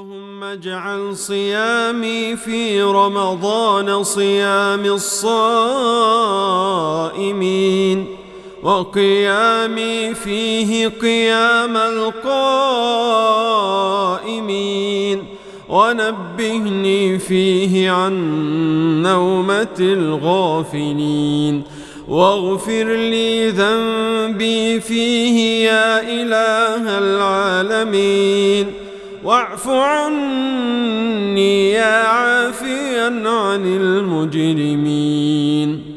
اللهم اجعل صيامي في رمضان صيام الصائمين، وقيامي فيه قيام القائمين، ونبهني فيه عن نومة الغافلين، واغفر لي ذنبي فيه يا إله العالمين، واعف عني يا عافيا عن المجرمين.